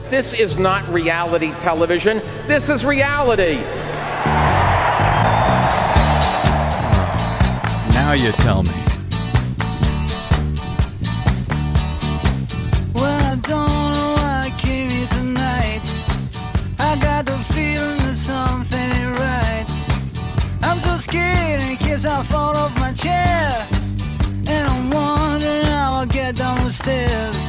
This is not reality television. This is reality. Now you tell me. Well, I don't know why I came here tonight. I got the feeling that something ain't right. I'm so scared in case I fall off my chair. And I'm wondering how I'll get down the stairs.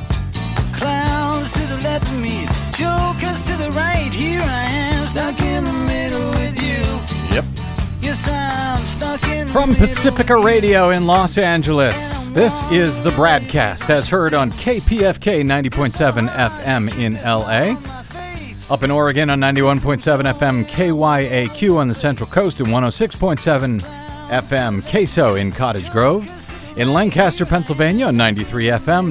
Clowns to the left of me, jokers to the right. Here I am, stuck in the middle with you. Yep. Yes, I'm stuck in the From middle Pacifica with Radio in Los Angeles, this is the Bradcast, as heard on KPFK 90.7 FM in LA. Up in Oregon on 91.7 FM KYAQ on the Central Coast and 106.7 FM Queso in Cottage Grove. In Lancaster, Pennsylvania on 93 FM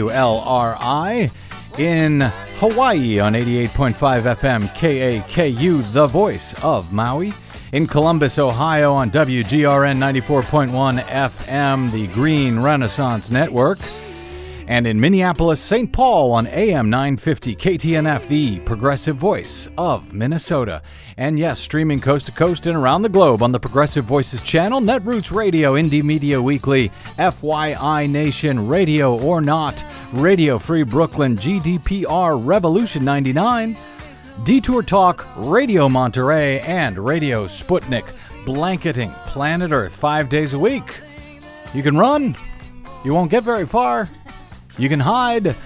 WLRI. In Hawaii on 88.5 FM KAKU, the voice of Maui. In Columbus, Ohio on WGRN 94.1 FM, the Green Renaissance Network. And in Minneapolis, St. Paul on AM 950 KTNF, the progressive voice of Minnesota. And yes, streaming coast to coast and around the globe on the Progressive Voices channel, Netroots Radio, Indie Media Weekly, FYI Nation, Radio or Not, Radio Free Brooklyn, GDPR, Revolution 99, Detour Talk, Radio Monterey, and Radio Sputnik, blanketing planet Earth 5 days a week. You can run. You won't get very far. You can hide,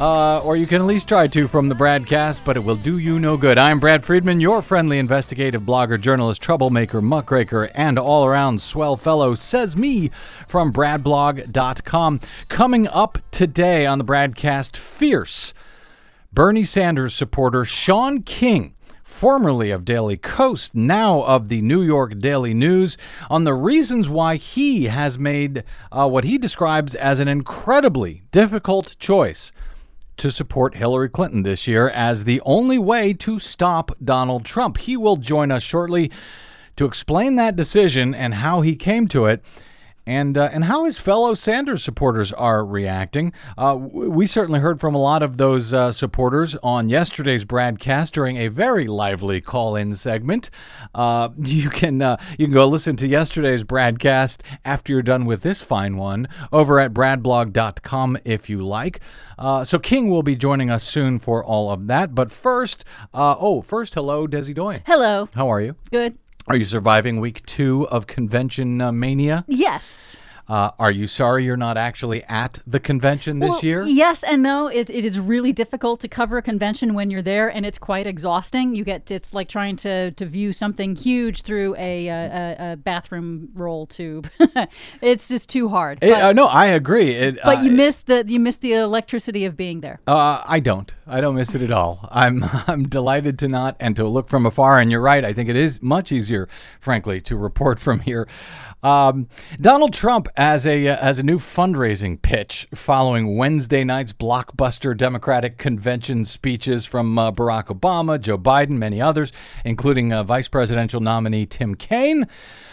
or you can at least try to from the Bradcast, but it will do you no good. I'm Brad Friedman, your friendly investigative blogger, journalist, troublemaker, muckraker, and all-around swell fellow, says me, from bradblog.com. Coming up today on the Bradcast, fierce Bernie Sanders supporter Shaun King, formerly of Daily Kos, now of the New York Daily News, on the reasons why he has made what he describes as an incredibly difficult choice to support Hillary Clinton this year as the only way to stop Donald Trump. He will join us shortly to explain that decision and how he came to it. And how his fellow Sanders supporters are reacting. We certainly heard from a lot of those supporters on yesterday's Bradcast during a very lively call-in segment. You can go listen to yesterday's Bradcast after you're done with this fine one over at bradblog.com if you like. So King will be joining us soon for all of that. But first, hello, Desi Doyen. Hello. How are you? Good. Are you surviving week 2 of convention mania? Yes. Are you sorry you're not actually at the convention this year? Yes and no. It is really difficult to cover a convention when you're there, and it's quite exhausting. It's like trying to view something huge through a bathroom roll tube. It's just too hard. No, I agree. But you miss the electricity of being there. I don't miss it at all. I'm delighted to not and to look from afar. And you're right. I think it is much easier, frankly, to report from here. Donald Trump as a new fundraising pitch following Wednesday night's blockbuster Democratic convention speeches from Barack Obama, Joe Biden, many others, including Vice Presidential nominee Tim Kaine.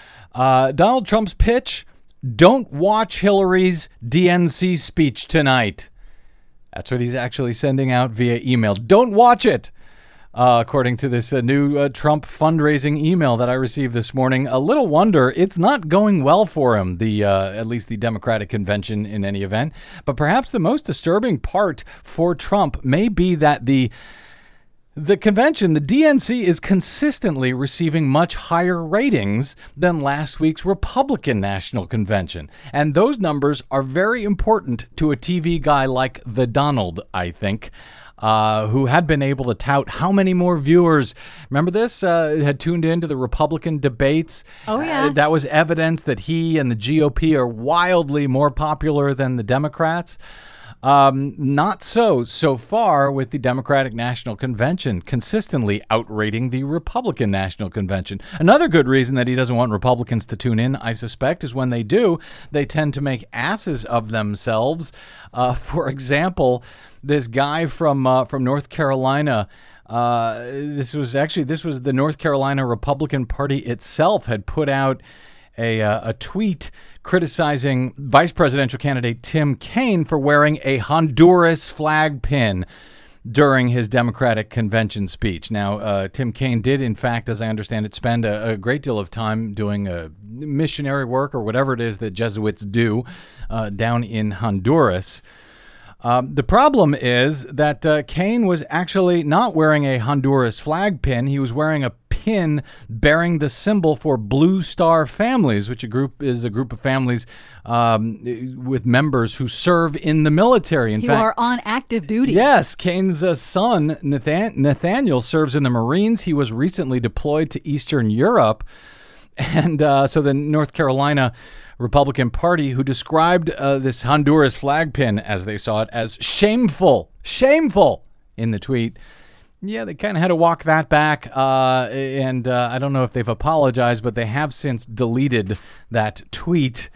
Donald Trump's pitch: don't watch Hillary's DNC speech tonight. That's what he's actually sending out via email. Don't watch it. According to this new Trump fundraising email that I received this morning. A little wonder it's not going well for him, at least the Democratic convention in any event. But perhaps the most disturbing part for Trump may be that the convention, the DNC, is consistently receiving much higher ratings than last week's Republican National Convention. And those numbers are very important to a TV guy like the Donald, I think. Who had been able to tout how many more viewers, remember this, had tuned into the Republican debates. Oh, yeah. That was evidence that he and the GOP are wildly more popular than the Democrats. Not so far with the Democratic National Convention, consistently outrating the Republican National Convention. Another good reason that he doesn't want Republicans to tune in, I suspect, is when they do, they tend to make asses of themselves. For example, this guy from North Carolina, this was the North Carolina Republican Party itself had put out a tweet criticizing vice presidential candidate Tim Kaine for wearing a Honduras flag pin. during his Democratic convention speech. Now, Tim Kaine did, in fact, as I understand it, spend a great deal of time doing missionary work or whatever it is that Jesuits do down in Honduras. The problem is that Kaine was actually not wearing a Honduras flag pin. He was wearing a pin bearing the symbol for Blue Star Families, which is a group of families with members who serve in the military. In fact, are on active duty. Yes, Kaine's son, Nathaniel, serves in the Marines. He was recently deployed to Eastern Europe. And so the North Carolina Republican Party, who described this Honduras flag pin, as they saw it, as shameful in the tweet. Yeah, they kind of had to walk that back, and I don't know if they've apologized, but they have since deleted that tweet.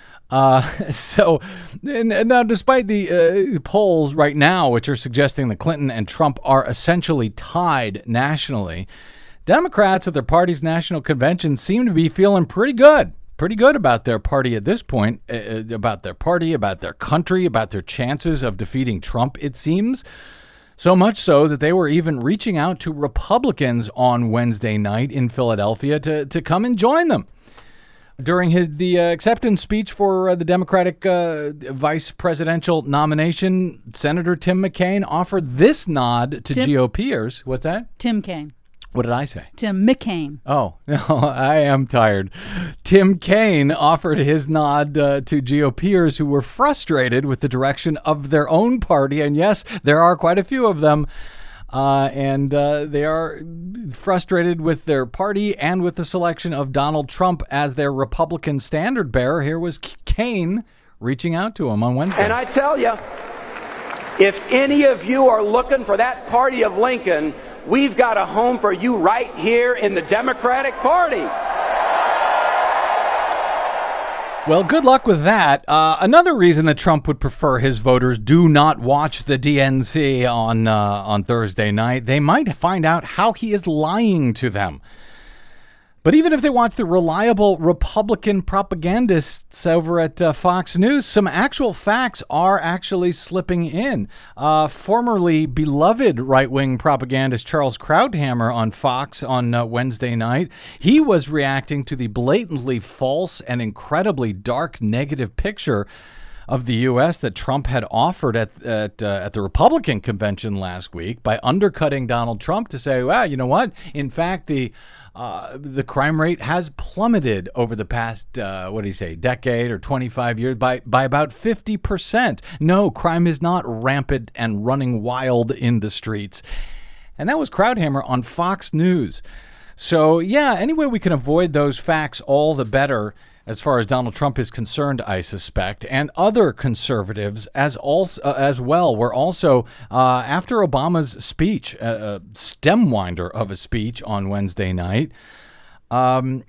So now, despite the polls right now, which are suggesting that Clinton and Trump are essentially tied nationally, Democrats at their party's national convention seem to be feeling pretty good about their party at this point, about their party, about their country, about their chances of defeating Trump, it seems. So much so that they were even reaching out to Republicans on Wednesday night in Philadelphia to come and join them. During the acceptance speech for the Democratic vice presidential nomination, Senator Tim McCain offered this nod to GOPers. What's that? Tim Kaine. What did I say? Tim McCain. Oh, no, I am tired. Tim Kaine offered his nod to GOPers who were frustrated with the direction of their own party. And yes, there are quite a few of them. And they are frustrated with their party and with the selection of Donald Trump as their Republican standard bearer. Here was Kaine reaching out to him on Wednesday. And I tell you, if any of you are looking for that party of Lincoln, we've got a home for you right here in the Democratic Party. Well, good luck with that. Another reason that Trump would prefer his voters do not watch the DNC on Thursday night. They might find out how he is lying to them. But even if they watch the reliable Republican propagandists over at Fox News, some actual facts are actually slipping in. Formerly beloved right-wing propagandist Charles Krauthammer on Fox on Wednesday night, he was reacting to the blatantly false and incredibly dark negative picture of the U.S. that Trump had offered at the Republican convention last week by undercutting Donald Trump to say, well, you know what? In fact, the crime rate has plummeted over the past, decade or 25 years by about 50%. No, crime is not rampant and running wild in the streets. And that was Krauthammer on Fox News. So, yeah, any way we can avoid those facts, all the better as far as Donald Trump is concerned, I suspect, and other conservatives as well were also, after Obama's speech, a stem winder of a speech on Wednesday night, that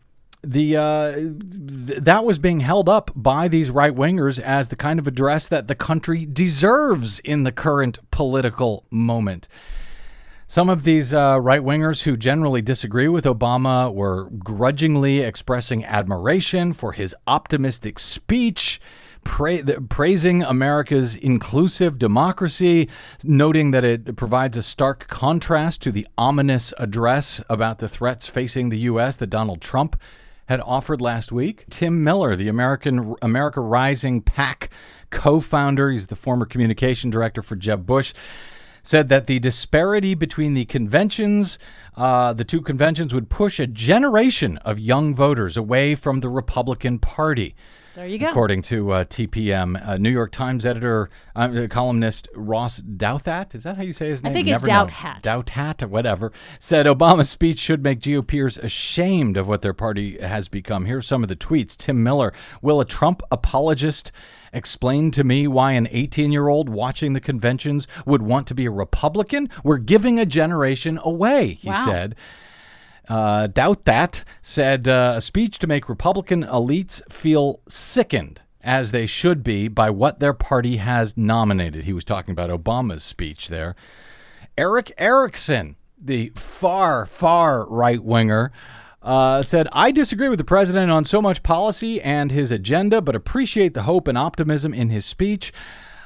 was being held up by these right-wingers as the kind of address that the country deserves in the current political moment. Some of these right-wingers who generally disagree with Obama were grudgingly expressing admiration for his optimistic speech, praising America's inclusive democracy, noting that it provides a stark contrast to the ominous address about the threats facing the U.S. that Donald Trump had offered last week. Tim Miller, the America Rising PAC co-founder, he's the former communication director for Jeb Bush, said that the disparity between the conventions, the two conventions, would push a generation of young voters away from the Republican Party. There you go. According to TPM, New York Times editor, columnist Ross Douthat, is that how you say his name? I think it's Douthat. Douthat, whatever, said Obama's speech should make GOPers ashamed of what their party has become. Here are some of the tweets. Tim Miller, will a Trump apologist explain to me why an 18-year-old watching the conventions would want to be a Republican? We're giving a generation away, he said. Douthat said a speech to make Republican elites feel sickened, as they should be, by what their party has nominated. He was talking about Obama's speech there. Eric Erickson, the far right-winger, said, I disagree with the president on so much policy and his agenda, but appreciate the hope and optimism in his speech.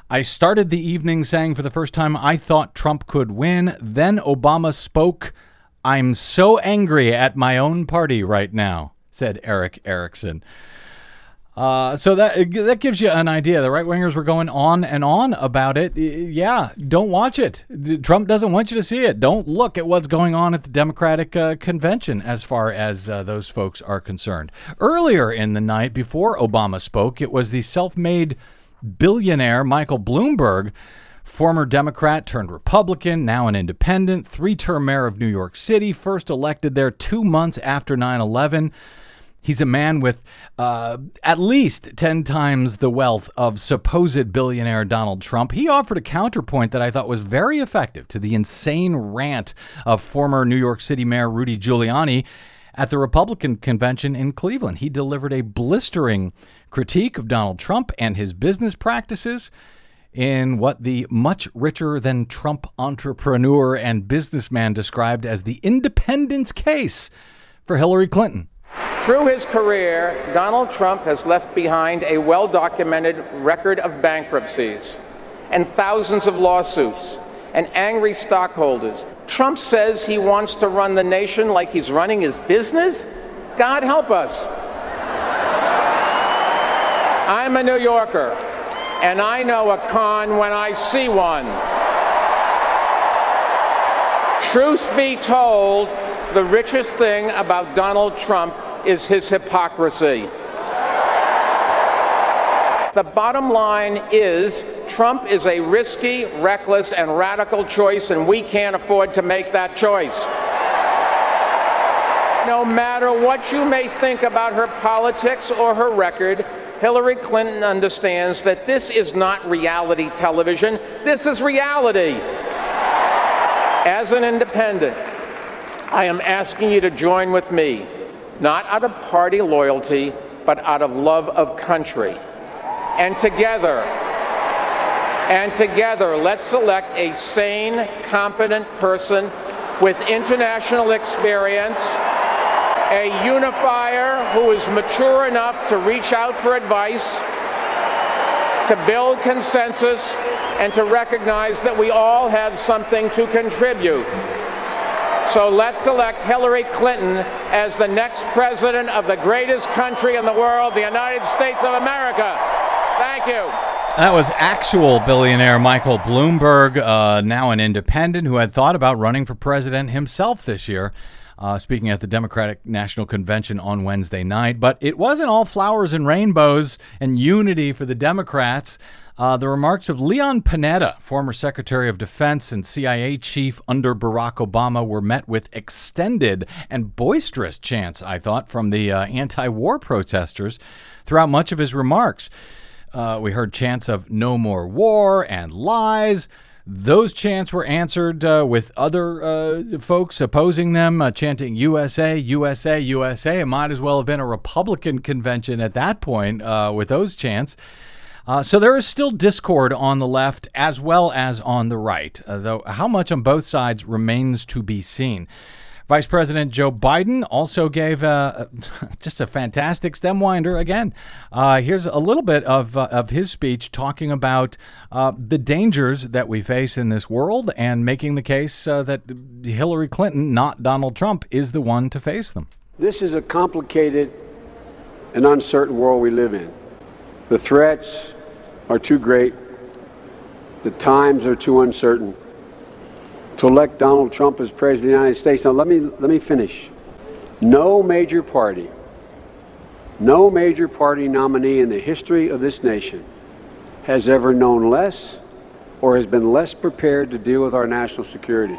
I started the evening saying for the first time I thought Trump could win. Then Obama spoke. I'm so angry at my own party right now, said Eric Erickson. So that gives you an idea. The right-wingers were going on and on about it. Yeah, don't watch it. Trump doesn't want you to see it. Don't look at what's going on at the Democratic convention as far as those folks are concerned. Earlier in the night, before Obama spoke, it was the self-made billionaire Michael Bloomberg, former Democrat turned Republican, now an independent, 3-term mayor of New York City, first elected there 2 months after 9/11. He's a man with at least 10 times the wealth of supposed billionaire Donald Trump. He offered a counterpoint that I thought was very effective to the insane rant of former New York City Mayor Rudy Giuliani at the Republican convention in Cleveland. He delivered a blistering critique of Donald Trump and his business practices in what the much richer than Trump entrepreneur and businessman described as the independence case for Hillary Clinton. Through his career, Donald Trump has left behind a well-documented record of bankruptcies and thousands of lawsuits and angry stockholders. Trump says he wants to run the nation like he's running his business? God help us. I'm a New Yorker, and I know a con when I see one. Truth be told, the richest thing about Donald Trump is his hypocrisy. The bottom line is Trump is a risky, reckless, and radical choice, and we can't afford to make that choice. No matter what you may think about her politics or her record, Hillary Clinton understands that this is not reality television. This is reality. As an independent, I am asking you to join with me, not out of party loyalty, but out of love of country. And together, let's select a sane, competent person with international experience, a unifier who is mature enough to reach out for advice, to build consensus, and to recognize that we all have something to contribute. So let's elect Hillary Clinton as the next president of the greatest country in the world, the United States of America. Thank you. That was actual billionaire Michael Bloomberg, now an independent who had thought about running for president himself this year, speaking at the Democratic National Convention on Wednesday night. But it wasn't all flowers and rainbows and unity for the Democrats. The remarks of Leon Panetta, former Secretary of Defense and CIA chief under Barack Obama, were met with extended and boisterous chants, I thought, from the anti-war protesters throughout much of his remarks. We heard chants of no more war and lies. Those chants were answered with other folks opposing them, chanting USA, USA, USA. It might as well have been a Republican convention at that point with those chants. So there is still discord on the left as well as on the right, though how much on both sides remains to be seen. Vice President Joe Biden also gave just a fantastic stem winder again. Here's a little bit of his speech talking about the dangers that we face in this world and making the case that Hillary Clinton, not Donald Trump, is the one to face them. This is a complicated and uncertain world we live in. The threats are too great. The times are too uncertain to elect Donald Trump as president of the United States. Now, let me finish. No major party nominee in the history of this nation has ever known less or has been less prepared to deal with our national security.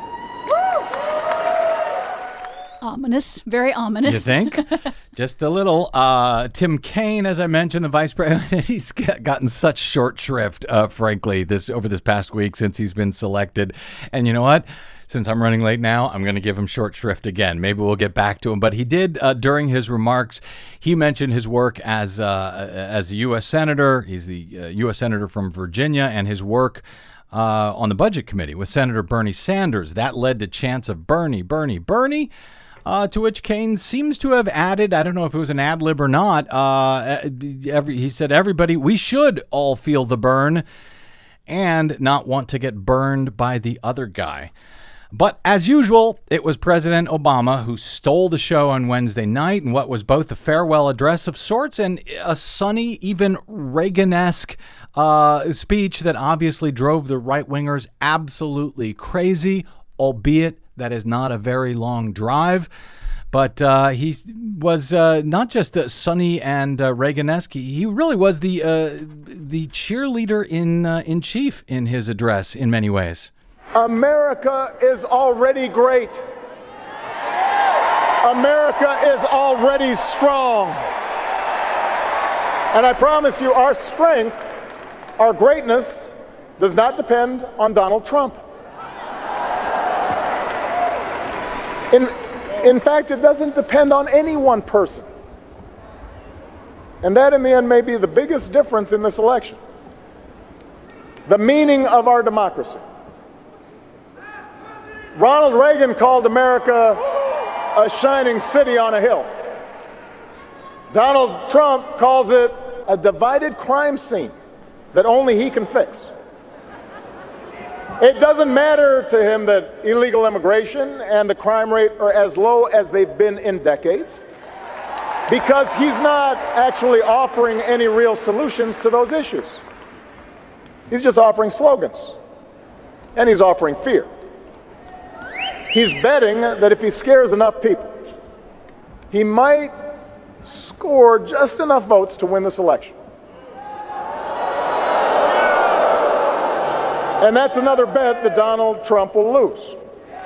Ominous, very ominous. You think? Just a little. Tim Kaine, as I mentioned, the vice president, he's gotten such short shrift, frankly, over this past week since he's been selected. And you know what? Since I'm running late now, I'm going to give him short shrift again. Maybe we'll get back to him. But he did, during his remarks, he mentioned his work as a U.S. Senator. He's the U.S. Senator from Virginia, and his work on the Budget Committee with Senator Bernie Sanders. That led to chants of Bernie, Bernie, Bernie. To which Kaine seems to have added, I don't know if it was an ad lib or not, he said, everybody, we should all feel the burn. and not want to get burned by the other guy. But as usual, it was President Obama who stole the show on Wednesday night in what was both a farewell address of sorts and a sunny, even Reagan-esque speech that obviously drove the right-wingers absolutely crazy, albeit that is not a very long drive. But he was not just sunny and Reagan-esque. He really was the cheerleader in chief in his address in many ways. America is already great. America is already strong. And I promise you, our strength, our greatness, does not depend on Donald Trump. In fact, it doesn't depend on any one person. And that, in the end, may be the biggest difference in this election. The meaning of our democracy. Ronald Reagan called America a shining city on a hill. Donald Trump calls it a divided crime scene that only he can fix. It doesn't matter to him that illegal immigration and the crime rate are as low as they've been in decades, because he's not actually offering any real solutions to those issues. He's just offering slogans, and he's offering fear. He's betting that if he scares enough people, he might score just enough votes to win this election. And that's another bet that Donald Trump will lose.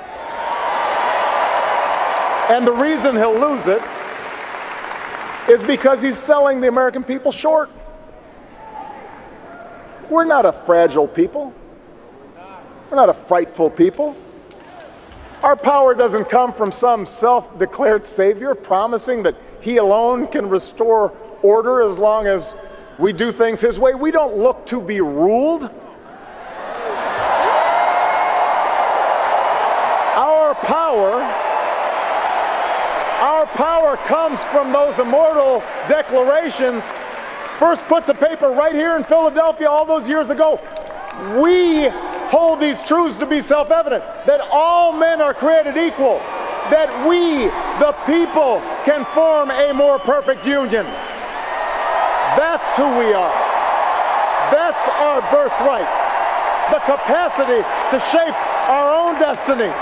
And the reason he'll lose it is because he's selling the American people short. We're not a fragile people. We're not a frightful people. Our power doesn't come from some self-declared savior promising that he alone can restore order as long as we do things his way. We don't look to be ruled. Our power comes from those immortal declarations first put to paper right here in Philadelphia all those years ago. We hold these truths to be self-evident, that all men are created equal, that we, the people, can form a more perfect union. That's who we are. That's our birthright, the capacity to shape our own destiny.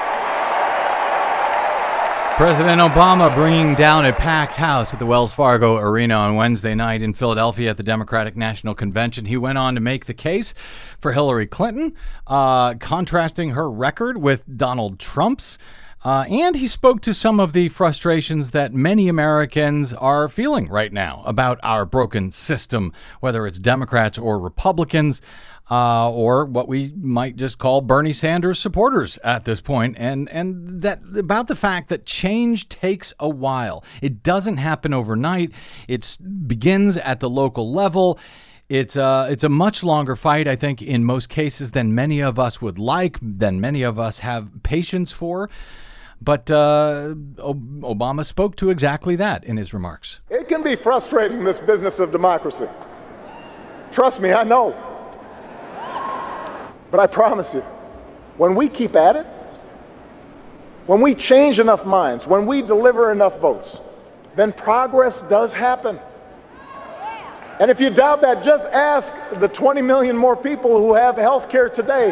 President Obama bringing down a packed house at the Wells Fargo Arena on Wednesday night in Philadelphia at the Democratic National Convention. He went on to make the case for Hillary Clinton, contrasting her record with Donald Trump's. And he spoke to some of the frustrations that many Americans are feeling right now about our broken system, whether it's Democrats or Republicans. Or what we might just call Bernie Sanders supporters at this point, and that about the fact that change takes a while. It doesn't happen overnight. It begins at the local level. It's a much longer fight, I think, in most cases than many of us would like, than many of us have patience for. But Obama spoke to exactly that in his remarks. It can be frustrating, this business of democracy. Trust me, I know. But I promise you, when we keep at it, when we change enough minds, when we deliver enough votes, then progress does happen. And if you doubt that, just ask the 20 million more people who have health care today.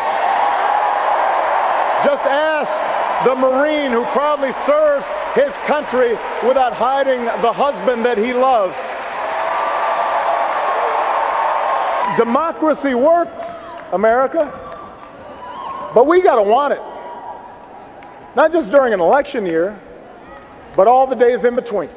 Just ask the Marine who proudly serves his country without hiding the husband that he loves. Democracy works, America, but we gotta want it. Not just during an election year, but all the days in between.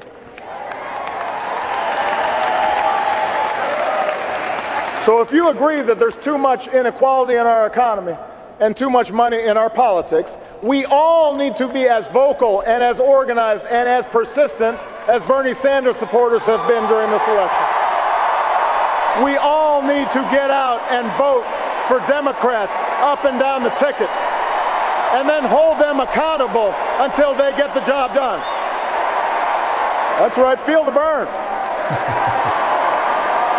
So if you agree that there's too much inequality in our economy and too much money in our politics, we all need to be as vocal and as organized and as persistent as Bernie Sanders supporters have been during this election. We all need to get out and vote for Democrats up and down the ticket, and then hold them accountable until they get the job done. That's right, feel the burn.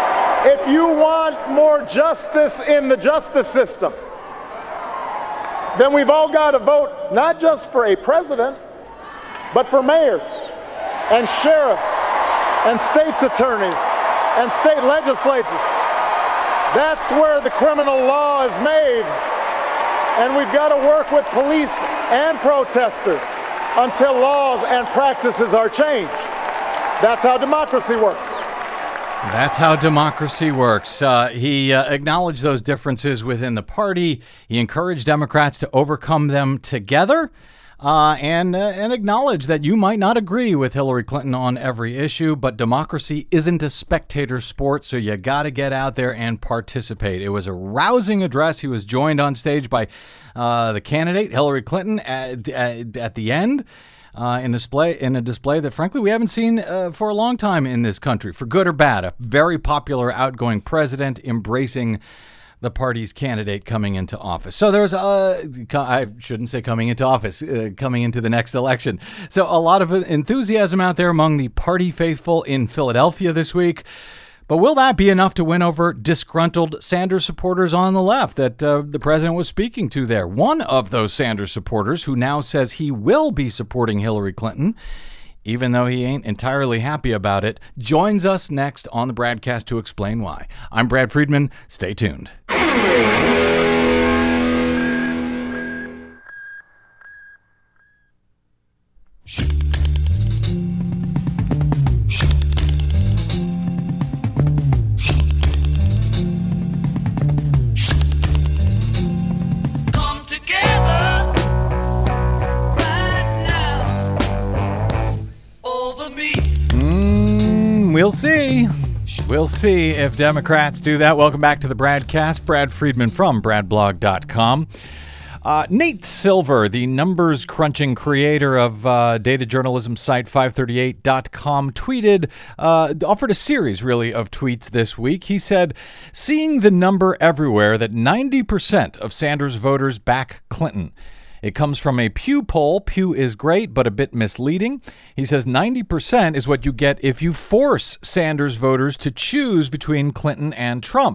If you want more justice in the justice system, then we've all got to vote not just for a president, but for mayors and sheriffs and state's attorneys and state legislatures. That's where the criminal law is made. And we've got to work with police and protesters until laws and practices are changed. That's how democracy works. That's how democracy works. He acknowledged those differences within the party. He encouraged Democrats to overcome them together and acknowledge that you might not agree with Hillary Clinton on every issue, but democracy isn't a spectator sport, so you got to get out there and participate. It was a rousing address. He was joined on stage by the candidate, Hillary Clinton, at the end. In a display that, frankly, we haven't seen for a long time in this country, for good or bad. A very popular outgoing president embracing the party's candidate coming into office. So there's I shouldn't say coming into office, coming into the next election. So a lot of enthusiasm out there among the party faithful in Philadelphia this week. But will that be enough to win over disgruntled Sanders supporters on the left that the president was speaking to there? One of those Sanders supporters, who now says he will be supporting Hillary Clinton, even though he ain't entirely happy about it, joins us next on the Bradcast to explain why. I'm Brad Friedman. Stay tuned. We'll see if Democrats do that. Welcome back to the Bradcast. Brad Friedman from BradBlog.com. Nate Silver, the numbers-crunching creator of data journalism site 538.com, offered a series, really, of tweets this week. He said, seeing the number everywhere that 90% of Sanders voters back Clinton. It comes from a Pew poll. Pew is great, but a bit misleading. He says 90% is what you get if you force Sanders voters to choose between Clinton and Trump.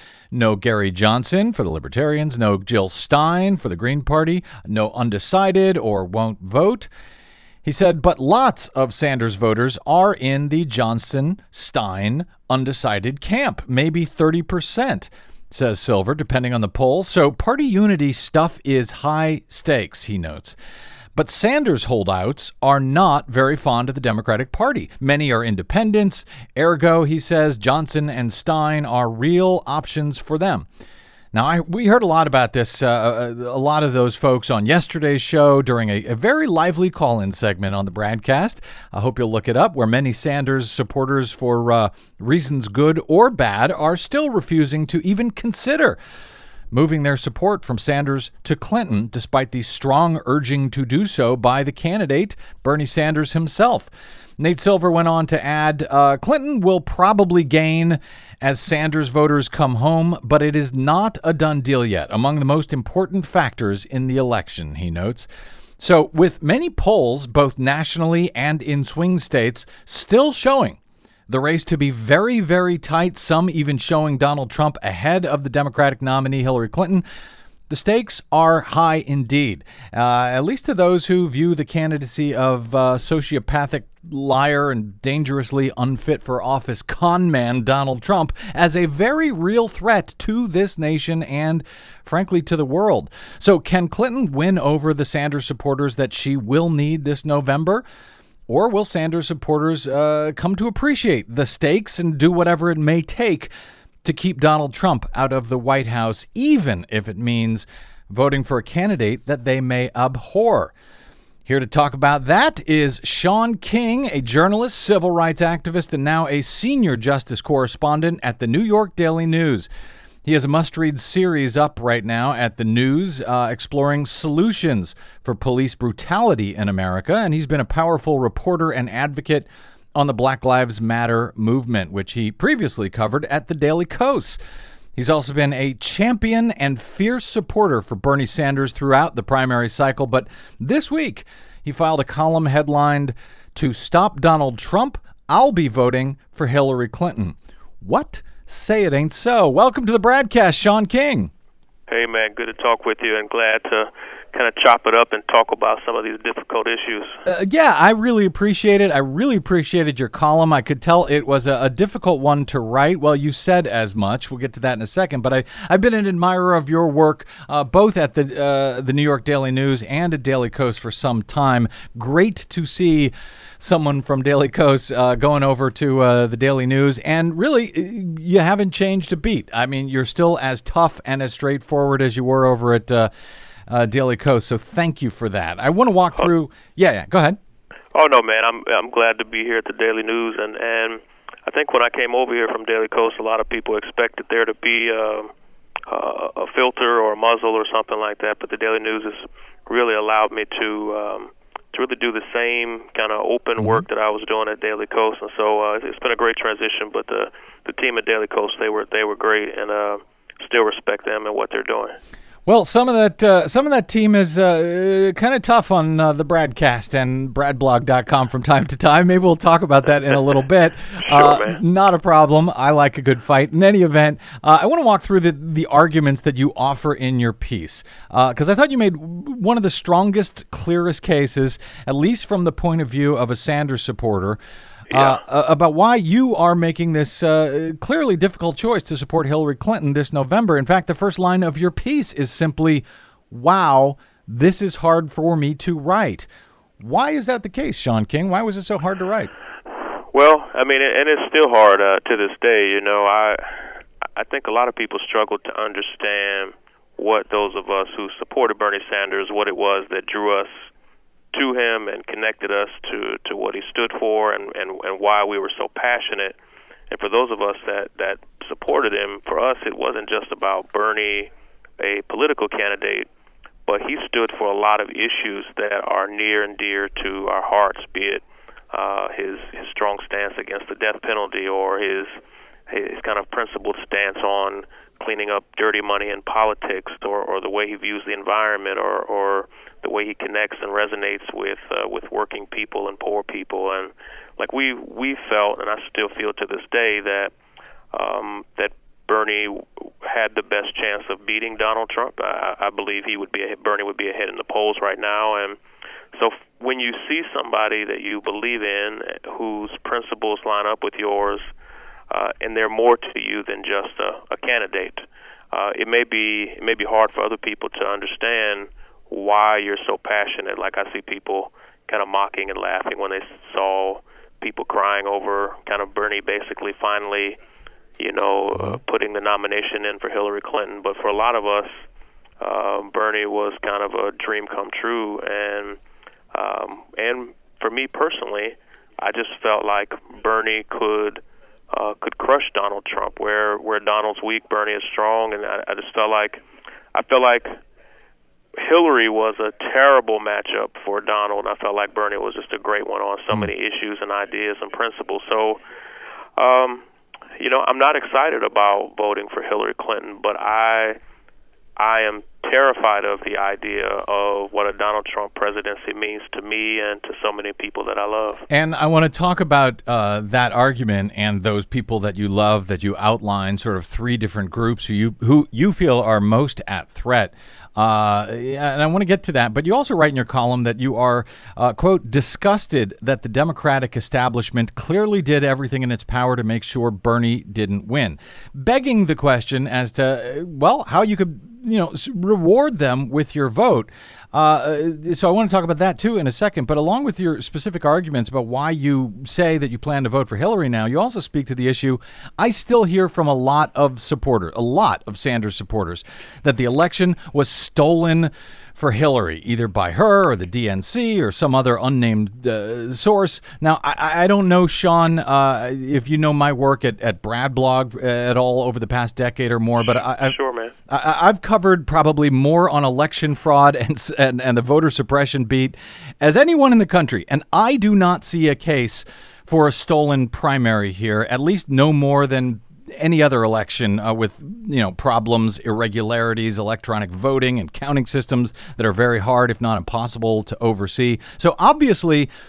No Gary Johnson for the Libertarians, no Jill Stein for the Green Party, no undecided or won't vote. He said, but lots of Sanders voters are in the Johnson-Stein undecided camp, maybe 30%. Says Silver, depending on the poll. So party unity stuff is high stakes, he notes. But Sanders holdouts are not very fond of the Democratic Party. Many are independents. Ergo, he says, Johnson and Stein are real options for them. Now, we heard a lot about this, a lot of those folks on yesterday's show during a very lively call-in segment on the Bradcast. I hope you'll look it up, where many Sanders supporters, for reasons good or bad, are still refusing to even consider moving their support from Sanders to Clinton, despite the strong urging to do so by the candidate, Bernie Sanders himself. Nate Silver went on to add, Clinton will probably gain as Sanders voters come home, but it is not a done deal yet. Among the most important factors in the election, he notes. So with many polls, both nationally and in swing states, still showing the race to be very, very tight, some even showing Donald Trump ahead of the Democratic nominee Hillary Clinton, the stakes are high indeed, at least to those who view the candidacy of sociopathic liar and dangerously unfit for office con man Donald Trump as a very real threat to this nation and, frankly, to the world. So can Clinton win over the Sanders supporters that she will need this November? Or will Sanders supporters come to appreciate the stakes and do whatever it may take to keep Donald Trump out of the White House, even if it means voting for a candidate that they may abhor? Here to talk about that is Shaun King, a journalist, civil rights activist, and now a senior justice correspondent at the New York Daily News. He has a must-read series up right now at the News, exploring solutions for police brutality in America, and he's been a powerful reporter and advocate on the Black Lives Matter movement, which he previously covered at the Daily Kos. He's also been a champion and fierce supporter for Bernie Sanders throughout the primary cycle, but this week he filed a column headlined, "To Stop Donald Trump, I'll Be Voting for Hillary Clinton." What say it ain't so. Welcome to the Bradcast, Shaun King. Hey, man, good to talk with you, and glad to kind of chop it up and talk about some of these difficult issues. Yeah, I really appreciate it. I really appreciated your column. I could tell it was a difficult one to write. Well, you said as much. We'll get to that in a second. But I've been an admirer of your work, both at the New York Daily News and at Daily Kos for some time. Great to see someone from Daily Kos going over to the Daily News. And really, you haven't changed a beat. I mean, you're still as tough and as straightforward as you were over at Daily Kos, so thank you for that. I want to walk through. Yeah, go ahead. Oh no, man, I'm glad to be here at the Daily News, and I think when I came over here from Daily Kos, a lot of people expected there to be a filter or a muzzle or something like that, but the Daily News has really allowed me to really do the same kind of open work that I was doing at Daily Kos, and so it's been a great transition. But the team at Daily Kos, they were great, and still respect them and what they're doing. Well, some of that team is kind of tough on the Bradcast and bradblog.com from time to time. Maybe we'll talk about that in a little bit. Sure, man. Not a problem. I like a good fight. In any event, I want to walk through the arguments that you offer in your piece, because I thought you made one of the strongest, clearest cases, at least from the point of view of a Sanders supporter, about why you are making this clearly difficult choice to support Hillary Clinton this November. In fact, the first line of your piece is simply, "Wow, this is hard for me to write." Why is that the case, Shaun King? Why was it so hard to write? Well, I mean, and it's still hard to this day. You know, I think a lot of people struggle to understand what those of us who supported Bernie Sanders, what it was that drew us to him and connected us to what he stood for and why we were so passionate. And for those of us that supported him, for us it wasn't just about Bernie, a political candidate, but he stood for a lot of issues that are near and dear to our hearts, be it his strong stance against the death penalty or his kind of principled stance on cleaning up dirty money in politics, or the way he views the environment, or the way he connects and resonates with working people and poor people. And like we felt, and I still feel to this day, that that Bernie had the best chance of beating Donald Trump. I believe Bernie would be ahead in the polls right now. And so when you see somebody that you believe in, whose principles line up with yours, and they're more to you than just a candidate, it may be hard for other people to understand why you're so passionate. Like I see people kind of mocking and laughing when they saw people crying over kind of Bernie basically finally, putting the nomination in for Hillary Clinton. But for a lot of us, Bernie was kind of a dream come true, and for me personally, I just felt like Bernie could crush Donald Trump. Where Donald's weak, Bernie is strong, and I just felt like Hillary was a terrible matchup for Donald, and I felt like Bernie was just a great one on so many issues and ideas and principles. So, I'm not excited about voting for Hillary Clinton, but I am terrified of the idea of what a Donald Trump presidency means to me and to so many people that I love. And I want to talk about that argument and those people that you love, that you outline, sort of three different groups who you feel are most at threat. And I want to get to that, but you also write in your column that you are, quote, disgusted that the Democratic establishment clearly did everything in its power to make sure Bernie didn't win, begging the question as to, how you could, reward them with your vote. So I want to talk about that, too, in a second. But along with your specific arguments about why you say that you plan to vote for Hillary now, you also speak to the issue. I still hear from a lot of Sanders supporters, that the election was stolen for Hillary, either by her or the DNC or some other unnamed source. Now, I don't know, Shaun, if you know my work at Bradblog at all over the past decade or more, but Sure, man. I've covered probably more on election fraud and the voter suppression beat as anyone in the country, and I do not see a case for a stolen primary here, at least no more than any other election with problems, irregularities, electronic voting, and counting systems that are very hard, if not impossible, to oversee. So obviously,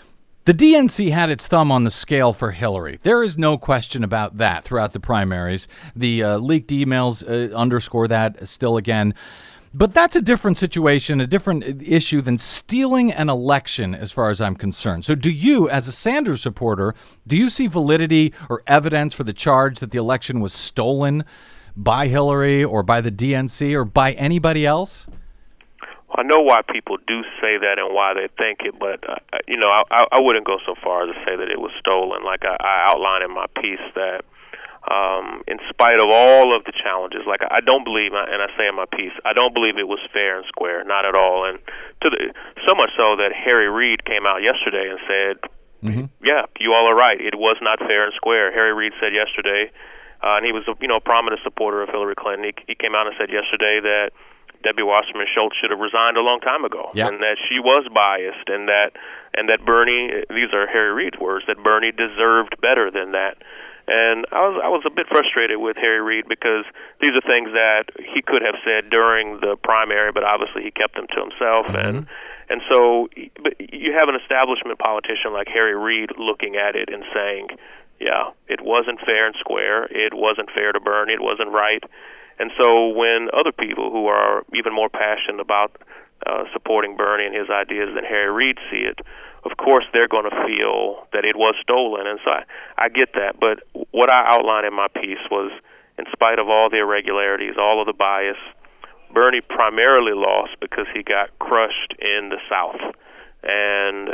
The DNC had its thumb on the scale for Hillary. There is no question about that throughout the primaries. The leaked emails underscore that still again. But that's a different situation, a different issue than stealing an election as far as I'm concerned. So do you, as a Sanders supporter, do you see validity or evidence for the charge that the election was stolen by Hillary or by the DNC or by anybody else? I know why people do say that and why they think it, but I wouldn't go so far as to say that it was stolen. Like I outline in my piece that in spite of all of the challenges, like I don't believe, and I say in my piece, I don't believe it was fair and square, not at all. And so much so that Harry Reid came out yesterday and said, "Yeah, you all are right. It was not fair and square." Harry Reid said yesterday, and he was a prominent supporter of Hillary Clinton. He came out and said yesterday that Debbie Wasserman Schultz should have resigned a long time ago, and that she was biased, and that Bernie, these are Harry Reid's words, that Bernie deserved better than that. And I was a bit frustrated with Harry Reid because these are things that he could have said during the primary, but obviously he kept them to himself. And so, but you have an establishment politician like Harry Reid looking at it and saying, yeah, it wasn't fair and square. It wasn't fair to Bernie. It wasn't right. And so when other people who are even more passionate about supporting Bernie and his ideas than Harry Reid see it, of course they're going to feel that it was stolen. And so I get that. But what I outlined in my piece was, in spite of all the irregularities, all of the bias, Bernie primarily lost because he got crushed in the South. And,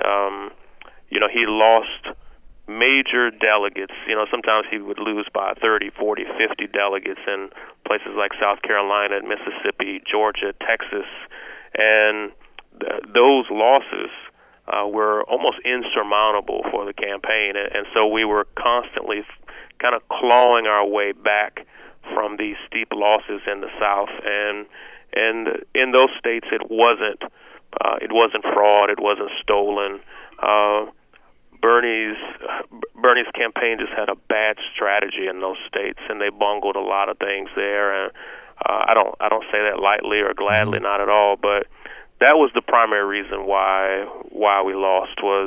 he lost major delegates. Sometimes he would lose by 30, 40, 50 delegates in places like South Carolina, Mississippi, Georgia, Texas. And those losses were almost insurmountable for the campaign. And so we were constantly kind of clawing our way back from these steep losses in the South. And in those states, it wasn't fraud. It wasn't stolen. Bernie's campaign just had a bad strategy in those states, and they bungled a lot of things there. And I don't say that lightly or gladly, not at all. But that was the primary reason why we lost. Was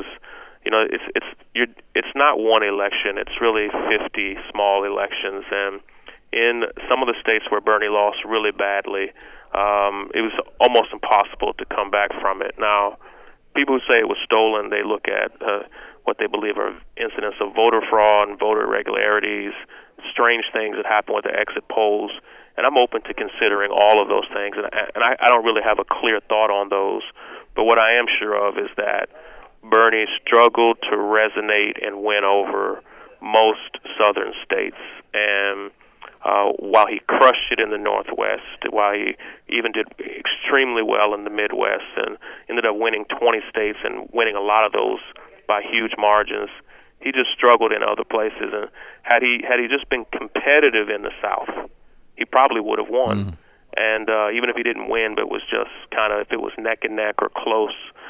it's not one election; it's really 50 small elections, and in some of the states where Bernie lost really badly, it was almost impossible to come back from it. Now, people who say it was stolen, they look at what they believe are incidents of voter fraud and voter irregularities, strange things that happen with the exit polls. And I'm open to considering all of those things. And I don't really have a clear thought on those. But what I am sure of is that Bernie struggled to resonate and win over most southern states. And while he crushed it in the Northwest, while he even did extremely well in the Midwest and ended up winning 20 states and winning a lot of those by huge margins, he just struggled in other places. And had he just been competitive in the South, he probably would have won. And even if he didn't win, but was just kind of, if it was neck and neck or close,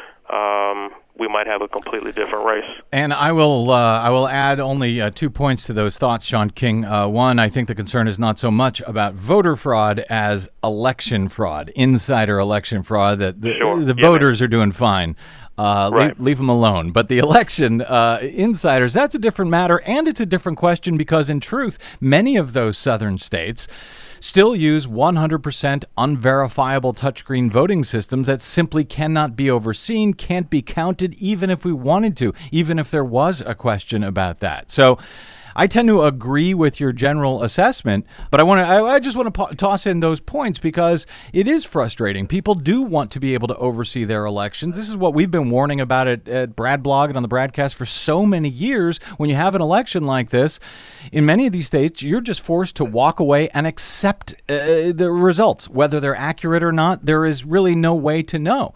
we might have a completely different race. And I will add only 2 points to those thoughts, Shaun King. One, I think the concern is not so much about voter fraud as election fraud, insider election fraud, that the voters are doing fine. Right. Leave them alone. But the election insiders, that's a different matter, and it's a different question because, in truth, many of those southern states still use 100% unverifiable touchscreen voting systems that simply cannot be overseen, can't be counted, even if we wanted to, even if there was a question about that. So I tend to agree with your general assessment, but I just want to toss in those points because it is frustrating. People do want to be able to oversee their elections. This is what we've been warning about at Brad Blog and on the Bradcast for so many years. When you have an election like this, in many of these states, you're just forced to walk away and accept the results. Whether they're accurate or not, there is really no way to know.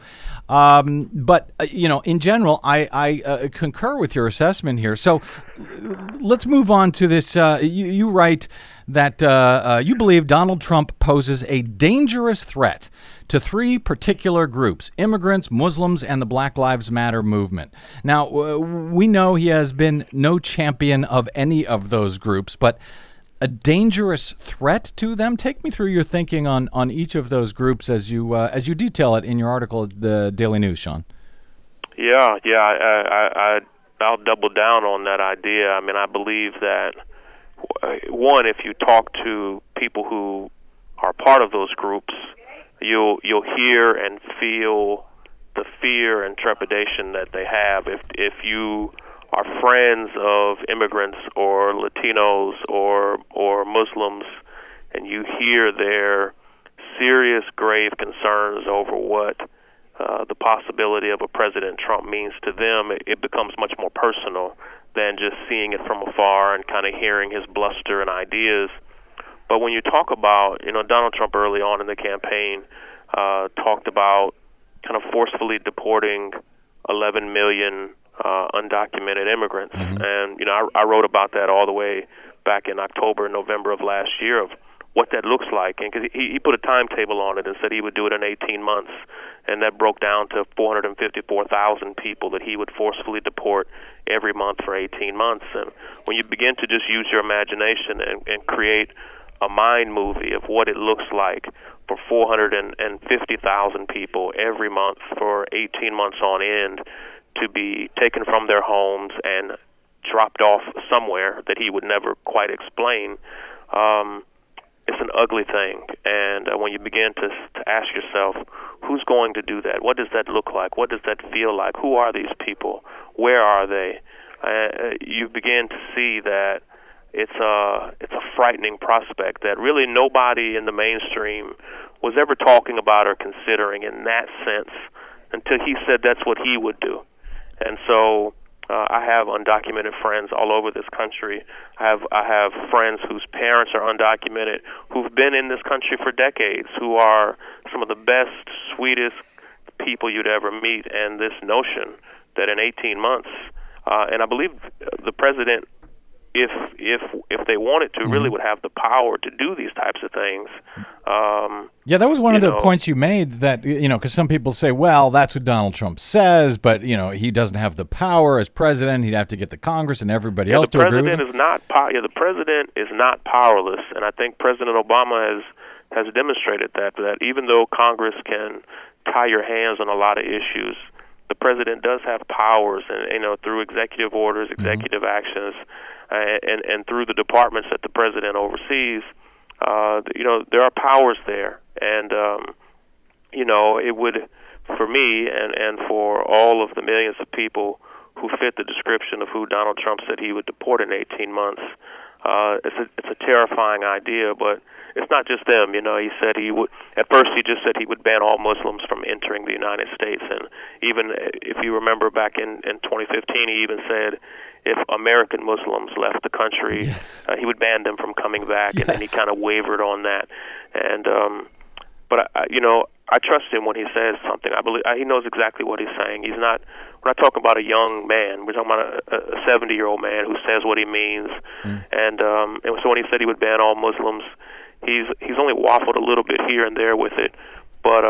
But in general, I concur with your assessment here. So let's move on to this. You write that you believe Donald Trump poses a dangerous threat to three particular groups: immigrants, Muslims, and the Black Lives Matter movement. Now, we know he has been no champion of any of those groups, but a dangerous threat to them? Take me through your thinking on each of those groups as you detail it in your article at the Daily News, Shaun. Yeah. I double down on that idea. I mean, I believe that one, if you talk to people who are part of those groups, you'll hear and feel the fear and trepidation that they have. If you are friends of immigrants or Latinos or Muslims, and you hear their serious, grave concerns over what the possibility of a President Trump means to them, it becomes much more personal than just seeing it from afar and kind of hearing his bluster and ideas. But when you talk about, Donald Trump early on in the campaign talked about kind of forcefully deporting 11 million undocumented immigrants. Mm-hmm. And, I wrote about that all the way back in October and November of last year, of what that looks like. And because he put a timetable on it and said he would do it in 18 months. And that broke down to 454,000 people that he would forcefully deport every month for 18 months. And when you begin to just use your imagination and create a mind movie of what it looks like for 450,000 people every month for 18 months on end to be taken from their homes and dropped off somewhere that he would never quite explain, it's an ugly thing. And when you begin to ask yourself, who's going to do that? What does that look like? What does that feel like? Who are these people? Where are they? You begin to see that it's a frightening prospect that really nobody in the mainstream was ever talking about or considering in that sense until he said that's what he would do. And so I have undocumented friends all over this country. I have friends whose parents are undocumented, who've been in this country for decades, who are some of the best, sweetest people you'd ever meet. And this notion that in 18 months, and I believe the president, if they wanted to, really would have the power to do these types of things. Yeah, that was one of the points you made, that, because some people say, well, that's what Donald Trump says, but, he doesn't have the power as president. He'd have to get the Congress and everybody else to agree with him. The president is not powerless, and I think President Obama has demonstrated that even though Congress can tie your hands on a lot of issues, the president does have powers, and through executive orders, executive actions, and through the departments that the president oversees, there are powers there. And, it would, for me and for all of the millions of people who fit the description of who Donald Trump said he would deport in 18 months, it's a terrifying idea, but it's not just them. He said he would, at first he just said he would ban all Muslims from entering the United States. And even if you remember back in 2015, he even said if American Muslims left the country, he would ban them from coming back. And then he kind of wavered on that. And, but I trust him when he says something. I believe he knows exactly what he's saying. He's not, we're not talking about a young man. We're talking about a 70-year-old man who says what he means. And so when he said he would ban all Muslims, he's only waffled a little bit here and there with it, but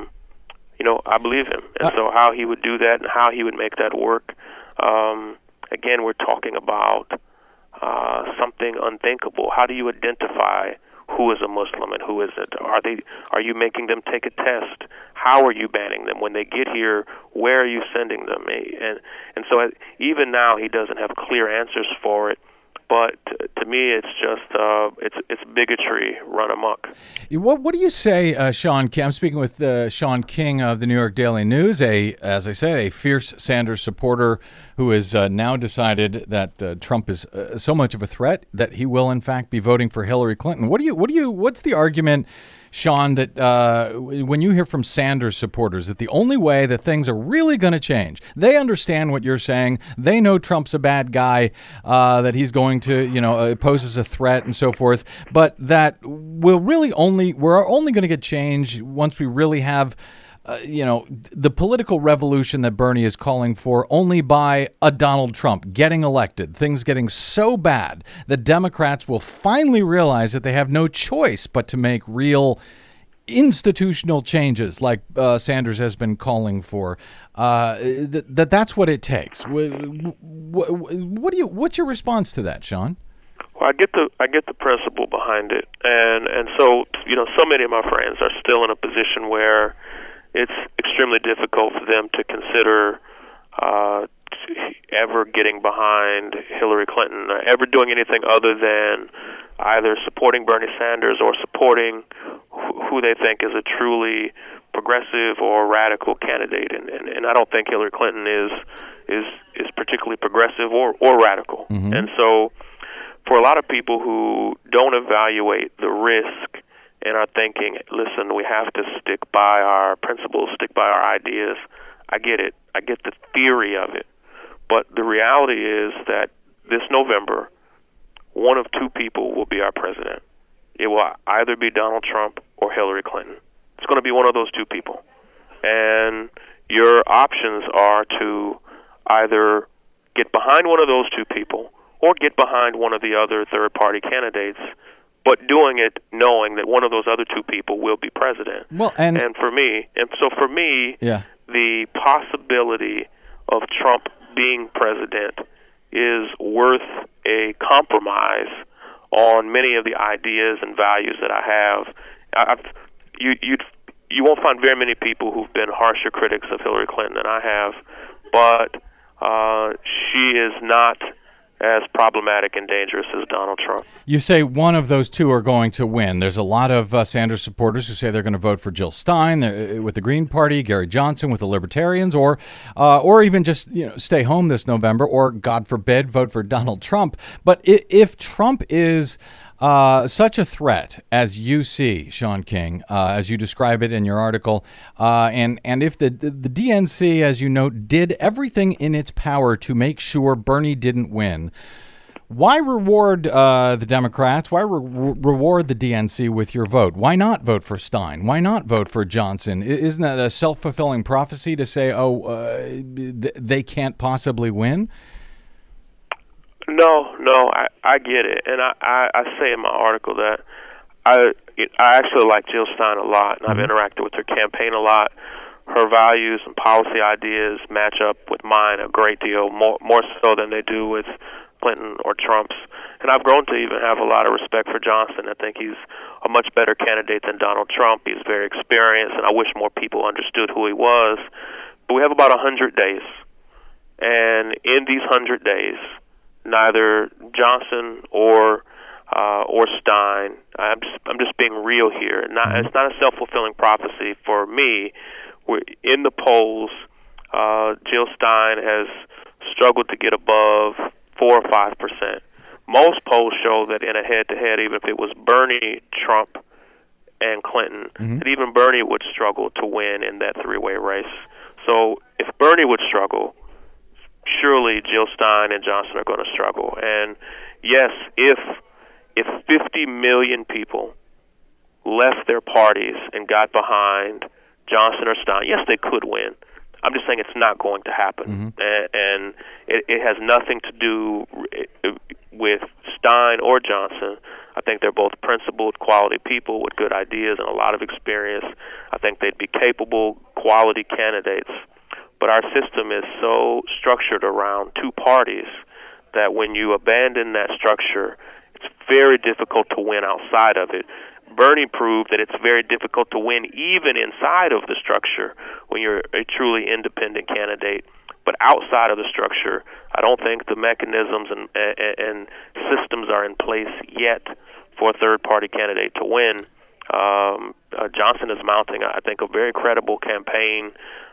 I believe him. And so how he would do that and how he would make that work, again, we're talking about something unthinkable. How do you identify who is a Muslim and who isn't? Are you making them take a test? How are you banning them? When they get here, where are you sending them? And so even now he doesn't have clear answers for it. But to me, it's just it's bigotry run amok. What do you say, Sean King? I'm speaking with Sean King of the New York Daily News, as I said, a fierce Sanders supporter who has now decided that Trump is so much of a threat that he will, in fact, be voting for Hillary Clinton. What's the argument, Sean, that when you hear from Sanders supporters that the only way that things are really going to change, they understand what you're saying, they know Trump's a bad guy, that he's going to, poses a threat and so forth, but that we're only going to get change once we really have the political revolution that Bernie is calling for only by a Donald Trump getting elected, things getting so bad that Democrats will finally realize that they have no choice but to make real institutional changes like Sanders has been calling for. That's what it takes. What's your response to that, Sean? Well, I get the principle behind it, and so so many of my friends are still in a position where it's extremely difficult for them to consider ever getting behind Hillary Clinton, or ever doing anything other than either supporting Bernie Sanders or supporting who they think is a truly progressive or radical candidate. And I don't think Hillary Clinton is particularly progressive or radical. Mm-hmm. And so for a lot of people who don't evaluate the risk and are thinking, listen, we have to stick by our principles, stick by our ideas, I get it. I get the theory of it. But the reality is that this November, one of two people will be our president. It will either be Donald Trump or Hillary Clinton. It's going to be one of those two people. And your options are to either get behind one of those two people or get behind one of the other third-party candidates, but doing it knowing that one of those other two people will be president. Well, for me, yeah, the possibility of Trump being president is worth a compromise on many of the ideas and values that I have. You won't find very many people who've been harsher critics of Hillary Clinton than I have, but she is not as problematic and dangerous as Donald Trump. You say one of those two are going to win. There's a lot of Sanders supporters who say they're going to vote for Jill Stein with the Green Party, Gary Johnson with the Libertarians, or even just stay home this November, or God forbid, vote for Donald Trump. But if Trump is such a threat as you see, Shaun King, as you describe it in your article, and if the DNC, as you note, did everything in its power to make sure Bernie didn't win, why reward the Democrats? Why reward the DNC with your vote? Why not vote for Stein? Why not vote for Johnson? Isn't that a self-fulfilling prophecy to say, they can't possibly win? No, I get it, and I say in my article that I actually like Jill Stein a lot, and I've interacted with her campaign a lot. Her values and policy ideas match up with mine a great deal, more so than they do with Clinton or Trump's. And I've grown to even have a lot of respect for Johnson. I think he's a much better candidate than Donald Trump. He's very experienced, and I wish more people understood who he was. But we have about 100 days, and in these 100 days, neither Johnson or Stein. I'm just being real here. It's not a self-fulfilling prophecy for me. In the polls, Jill Stein has struggled to get above 4 or 5%. Most polls show that in a head-to-head, even if it was Bernie, Trump, and Clinton, that even Bernie would struggle to win in that three-way race. So if Bernie would struggle, surely Jill Stein and Johnson are going to struggle. And yes, if 50 million people left their parties and got behind Johnson or Stein, yes, they could win. I'm just saying it's not going to happen. And it has nothing to do with Stein or Johnson. I think they're both principled, quality people with good ideas and a lot of experience. I think they'd be capable, quality candidates. But our system is so structured around two parties that when you abandon that structure, it's very difficult to win outside of it. Bernie proved that it's very difficult to win even inside of the structure when you're a truly independent candidate. But outside of the structure, I don't think the mechanisms and systems are in place yet for a third-party candidate to win. Johnson is mounting, I think, a very credible campaign,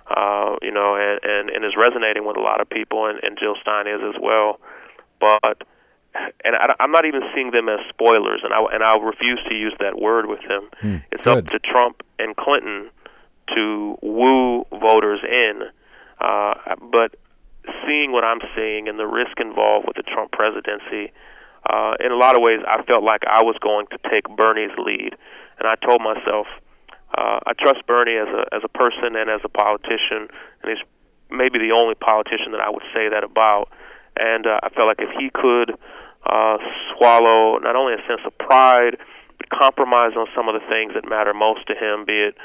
and is resonating with a lot of people, and Jill Stein is as well. But I'm not even seeing them as spoilers, and I refuse to use that word with them. It's good. Up to Trump and Clinton to woo voters in. But seeing what I'm seeing and the risk involved with the Trump presidency, in a lot of ways, I felt like I was going to take Bernie's lead, and I told myself, I trust Bernie as a person and as a politician, and he's maybe the only politician that I would say that about. And I felt like if he could swallow not only a sense of pride, but compromise on some of the things that matter most to him, be it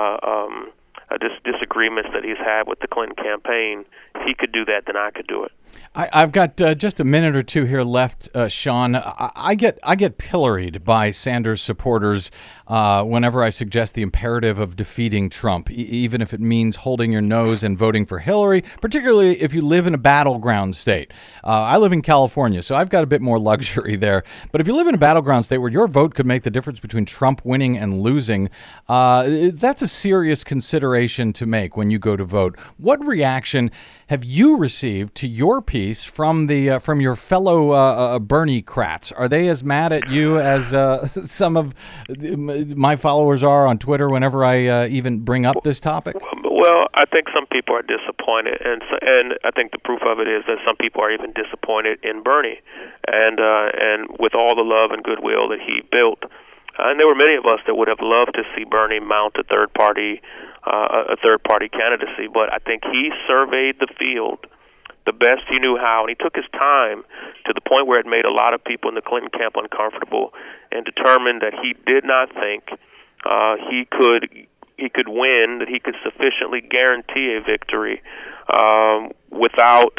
disagreements that he's had with the Clinton campaign, if he could do that, then I could do it. I've got just a minute or two here left, Shaun. I get pilloried by Sanders supporters whenever I suggest the imperative of defeating Trump, even if it means holding your nose and voting for Hillary, particularly if you live in a battleground state. I live in California, so I've got a bit more luxury there. But if you live in a battleground state where your vote could make the difference between Trump winning and losing, that's a serious consideration to make when you go to vote. What reaction have you received to your piece from your fellow Bernie-crats? Are they as mad at you as some of my followers are on Twitter whenever I even bring up this topic? Well, I think some people are disappointed, and I think the proof of it is that some people are even disappointed in Bernie, and with all the love and goodwill that he built. And there were many of us that would have loved to see Bernie mount a third party candidacy, but I think he surveyed the field the best he knew how, and he took his time to the point where it made a lot of people in the Clinton camp uncomfortable, and determined that he did not think he could win, that he could sufficiently guarantee a victory without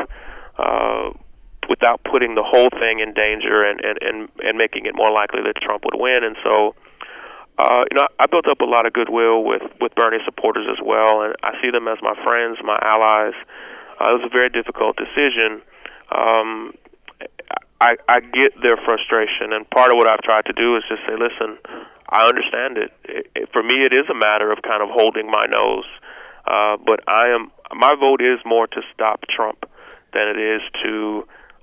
putting the whole thing in danger and making it more likely that Trump would win. And so, I built up a lot of goodwill with Bernie supporters as well, and I see them as my friends, my allies. It was a very difficult decision. I get their frustration, and part of what I've tried to do is just say, listen, I understand it. For me, it is a matter of kind of holding my nose, but my vote is more to stop Trump than it is to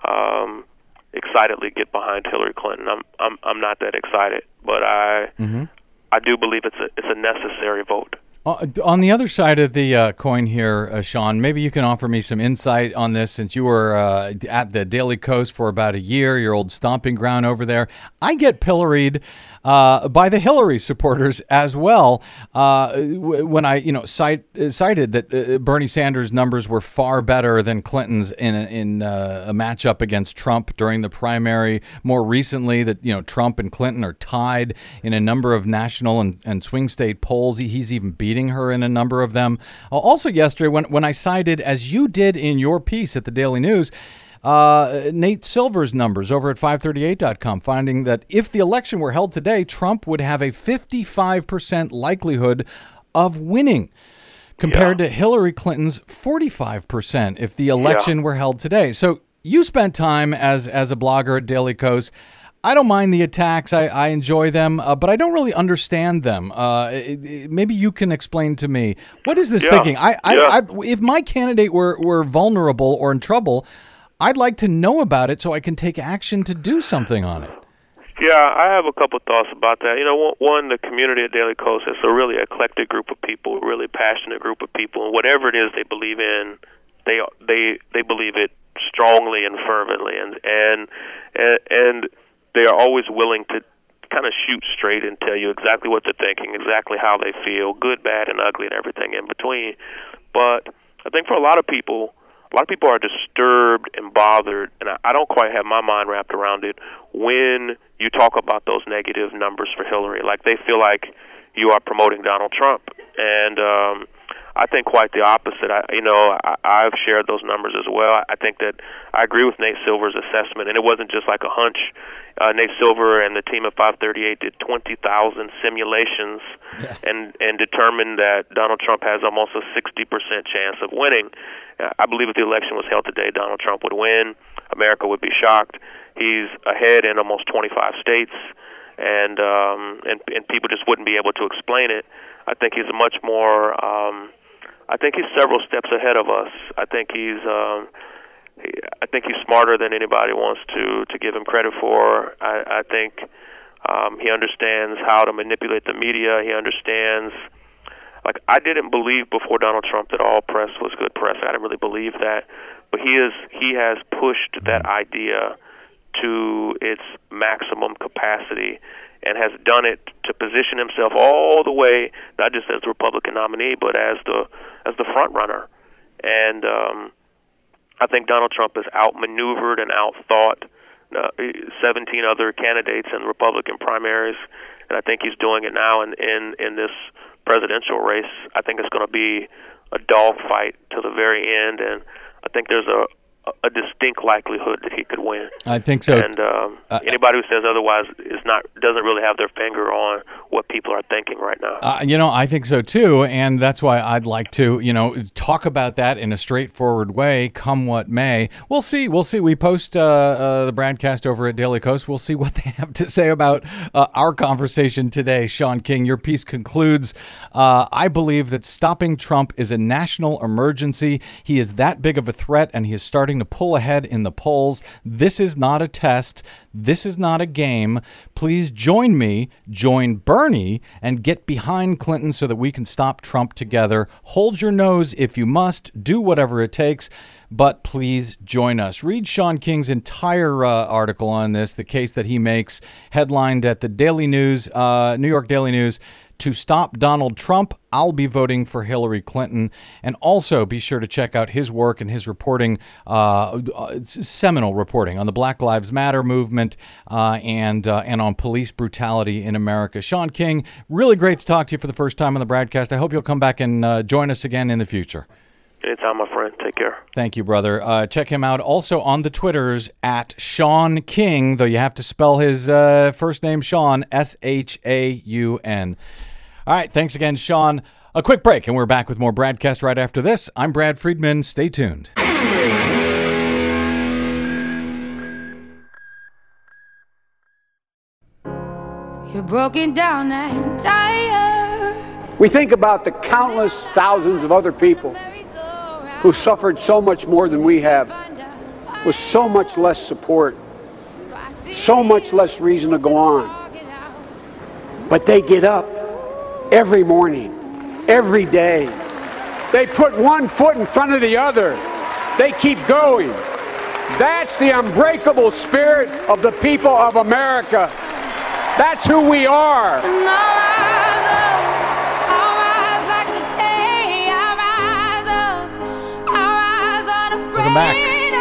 excitedly get behind Hillary Clinton. I'm not that excited, but I do believe it's a necessary vote. On the other side of the coin here, Sean, maybe you can offer me some insight on this, since you were at the Daily Kos for about a year, your old stomping ground over there. I get pilloried by the Hillary supporters as well when I cited that Bernie Sanders' numbers were far better than Clinton's in a matchup against Trump during the primary. More recently, that Trump and Clinton are tied in a number of national and swing state polls. He's even beating her in a number of them. Also yesterday, when I cited, as you did in your piece at the Daily News, Nate Silver's numbers over at 538.com, finding that if the election were held today, Trump would have a 55% likelihood of winning, compared to Hillary Clinton's 45% if the election were held today. So you spent time as a blogger at Daily Kos. I don't mind the attacks. I enjoy them, but I don't really understand them. Maybe you can explain to me, what is this thinking? If my candidate were vulnerable or in trouble, I'd like to know about it so I can take action to do something on it. Yeah, I have a couple thoughts about that. One, the community at Daily Kos is a really eclectic group of people, a really passionate group of people, and whatever it is they believe in, they believe it strongly and fervently, and they are always willing to kind of shoot straight and tell you exactly what they're thinking, exactly how they feel, good, bad, and ugly, and everything in between. But I think for a lot of people are disturbed and bothered, and I don't quite have my mind wrapped around it when you talk about those negative numbers for Hillary. Like, they feel like you are promoting Donald Trump, and I think quite the opposite. I've shared those numbers as well. I think that I agree with Nate Silver's assessment, and it wasn't just like a hunch. Nate Silver and the team at 538 did 20,000 simulations and determined that Donald Trump has almost a 60% chance of winning. I believe if the election was held today, Donald Trump would win. America would be shocked. He's ahead in almost 25 states, and people just wouldn't be able to explain it. I think he's much more. I think he's several steps ahead of us. I think he's smarter than anybody wants to give him credit for. I think he understands how to manipulate the media. He understands. Like, I didn't believe before Donald Trump that all press was good press. I didn't really believe that, but he has pushed that idea to its maximum capacity, and has done it to position himself all the way, not just as the Republican nominee, but as the front runner. And I think Donald Trump has outmaneuvered and outthought 17 other candidates in Republican primaries, and I think he's doing it now in this presidential race. I think it's going to be a dogfight to the very end, and I think there's a distinct likelihood that he could win. I think so. And anybody who says otherwise doesn't really have their finger on what people are thinking right now. I think so too, and that's why I'd like to, talk about that in a straightforward way, come what may. We'll see. We post the broadcast over at Daily Kos. We'll see what they have to say about our conversation today. Sean King, your piece concludes, I believe that stopping Trump is a national emergency. He is that big of a threat, and he is starting to pull ahead in the polls. This is not a test. This is not a game. Please join me, join Bernie, and get behind Clinton so that we can stop Trump together. Hold your nose if you must. Do whatever it takes. But please join us. Read Sean King's entire article on this, the case that he makes, headlined at the Daily News, New York Daily News. To stop Donald Trump, I'll be voting for Hillary Clinton. And also be sure to check out his work and his reporting, seminal reporting on the Black Lives Matter movement and on police brutality in America. Sean King, really great to talk to you for the first time on the broadcast. I hope you'll come back and join us again in the future. Anytime, my friend. Take care. Thank you, brother. Check him out also on the Twitters at Sean King, though you have to spell his first name Sean, Shaun. All right, thanks again, Sean. A quick break, and we're back with more Bradcast right after this. I'm Brad Friedman. Stay tuned. You're broken down and tired. We think about the countless thousands of other people who suffered so much more than we have, with so much less support, so much less reason to go on. But they get up every morning, every day. They put one foot in front of the other. They keep going. That's the unbreakable spirit of the people of America. That's who we are. Welcome back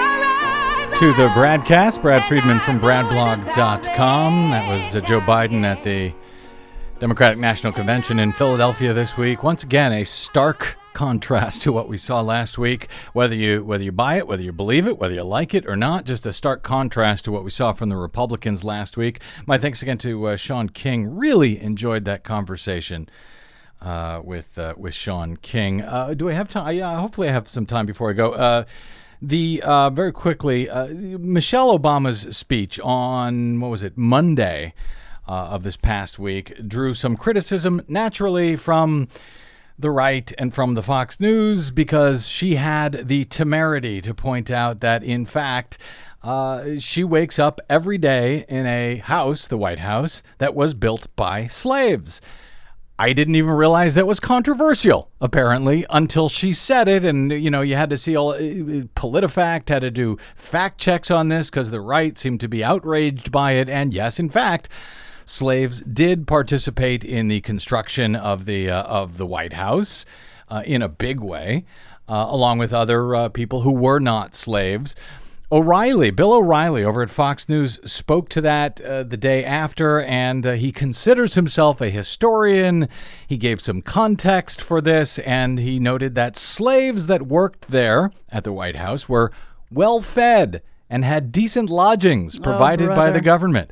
to the Bradcast. Brad Friedman from BradBlog.com. That was Joe Biden at the Democratic National Convention in Philadelphia this week. Once again, a stark contrast to what we saw last week. Whether you buy it, whether you believe it, whether you like it or not, just a stark contrast to what we saw from the Republicans last week. My thanks again to Sean King. Really enjoyed that conversation with Sean King. Do I have time? Yeah, hopefully I have some time before I go. Very quickly, Michelle Obama's speech on, Monday of this past week drew some criticism, naturally, from the right and from the Fox News, because she had the temerity to point out that, in fact, she wakes up every day in a house, the White House, that was built by slaves. I didn't even realize that was controversial, apparently, until she said it. And, you had to see PolitiFact had to do fact checks on this because the right seemed to be outraged by it. And yes, in fact, slaves did participate in the construction of the White House in a big way, along with other people who were not slaves. Bill O'Reilly over at Fox News spoke to that the day after, and he considers himself a historian. He gave some context for this, and he noted that slaves that worked there at the White House were well-fed and had decent lodgings provided by the government.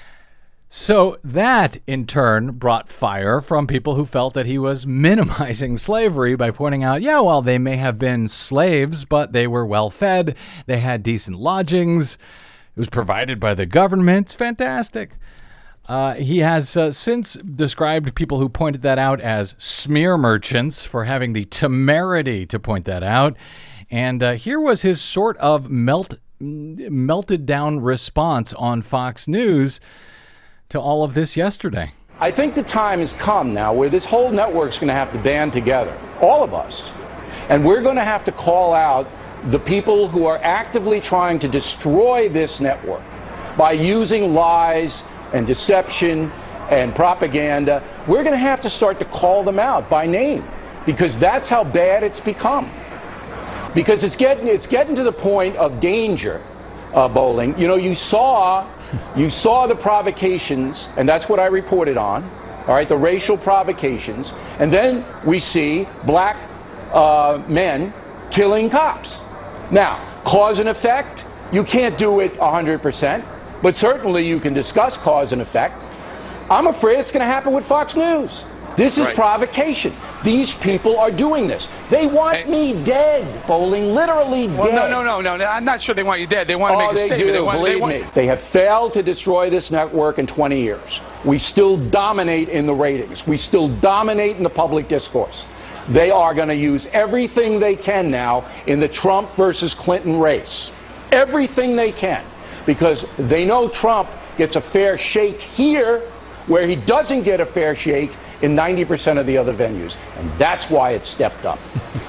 So that, in turn, brought fire from people who felt that he was minimizing slavery by pointing out, they may have been slaves, but they were well-fed. They had decent lodgings. It was provided by the government. It's fantastic. He has since described people who pointed that out as smear merchants for having the temerity to point that out. And here was his sort of melted down response on Fox News to all of this yesterday. I think the time has come now where this whole network's going to have to band together, all of us. And we're going to have to call out the people who are actively trying to destroy this network by using lies and deception and propaganda. We're going to have to start to call them out by name, because that's how bad it's become. Because it's getting to the point of danger, Bowling. You saw the provocations, and that's what I reported on, all right, the racial provocations. And then we see black men killing cops. Now, Cause and effect, you can't do it 100%, but certainly you can discuss cause and effect. I'm afraid it's going to happen with Fox News. This is provocation. These people are doing this. They want me dead, Bowling, literally dead. Well, no. I'm not sure they want you dead. They want to make a statement. Believe me. They have failed to destroy this network in 20 years. We still dominate in the ratings. We still dominate in the public discourse. They are going to use everything they can now in the Trump versus Clinton race. Everything they can. Because they know Trump gets a fair shake here where he doesn't get a fair shake in 90% of the other venues. And that's why it stepped up.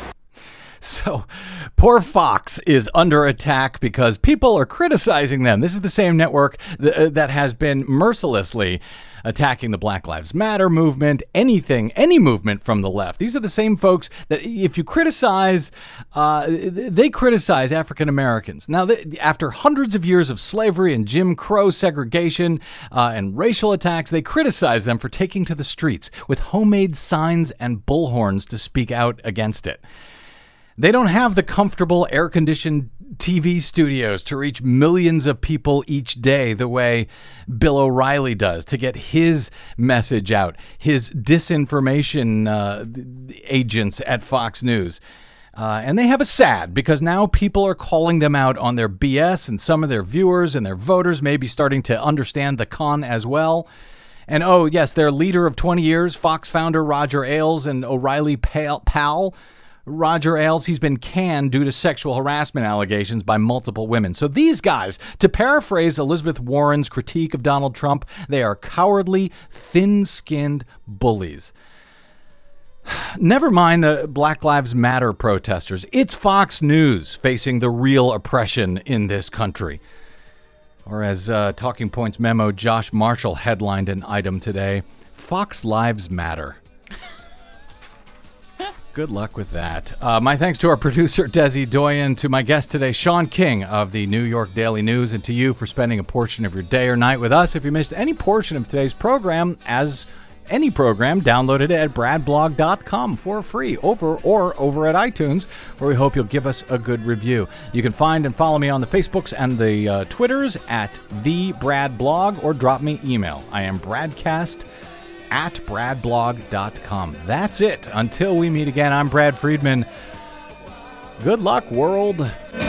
So, poor Fox is under attack because people are criticizing them. This is the same network that has been mercilessly attacking the Black Lives Matter movement, any movement from the left. These are the same folks that if you criticize, they criticize African Americans. Now, after hundreds of years of slavery and Jim Crow segregation and racial attacks, they criticize them for taking to the streets with homemade signs and bullhorns to speak out against it. They don't have the comfortable air-conditioned TV studios to reach millions of people each day the way Bill O'Reilly does to get his message out, his disinformation agents at Fox News. And they have a sad because now people are calling them out on their BS, and some of their viewers and their voters may be starting to understand the con as well. And oh, yes, their leader of 20 years, Fox founder Roger Ailes and O'Reilly pal, Roger Ailes, he's been canned due to sexual harassment allegations by multiple women. So these guys, to paraphrase Elizabeth Warren's critique of Donald Trump, they are cowardly, thin-skinned bullies. Never mind the Black Lives Matter protesters. It's Fox News facing the real oppression in this country. Or as Talking Points memo Josh Marshall headlined an item today, Fox Lives Matter. Good luck with that. My thanks to our producer, Desi Doyen, to my guest today, Sean King of the New York Daily News, and to you for spending a portion of your day or night with us. If you missed any portion of today's program, as any program, download it at bradblog.com for free, over at iTunes, where we hope you'll give us a good review. You can find and follow me on the Facebooks and the Twitters at TheBradBlog, or drop me email. I am bradcast@bradblog.com. That's it. Until we meet again, I'm Brad Friedman. Good luck, world.